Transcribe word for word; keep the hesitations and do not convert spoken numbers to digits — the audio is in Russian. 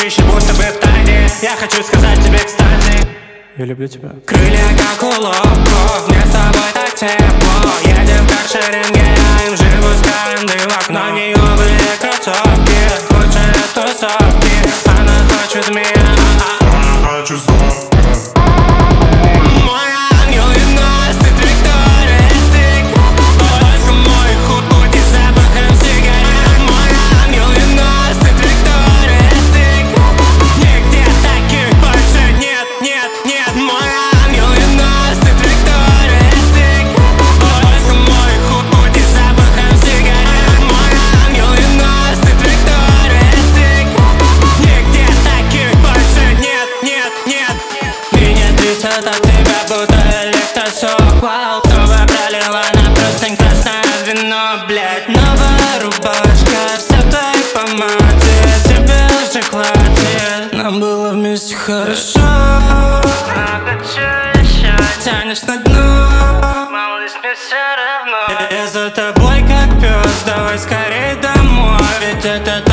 чище, будто бы в тайне. Я хочу сказать тебе, кстати, я люблю тебя. Крылья как у локо, мне с тобой так тепло. Едем в каршеринге, я им живу с каранды в окно. На нее были кроссовки, хочет тусовки. Она хочет меня, она хочет снова. Мой ангел и носит Victoria's Secret. Только мой худ будет запахом сигарет. Мой ангел и носит Victoria's Secret. Нигде таких больше нет, нет, нет. Мой ангел и носит Victoria's Secret. Только мой худ будет запахом сигарет. Мой ангел и носит Victoria's Secret. Нигде таких больше нет, нет, нет. Меня трясет от тебя, будто электрошок. Вау, снова пролила на простынь красное вино, блять. Новая рубашка, вся в твоей помаде. Тебе уже хватит, нам было вместе хорошо. Я хочу еще, тянешь на дно, малыш, мне все равно. Я за тобой как пес, давай скорей домой. Ведь это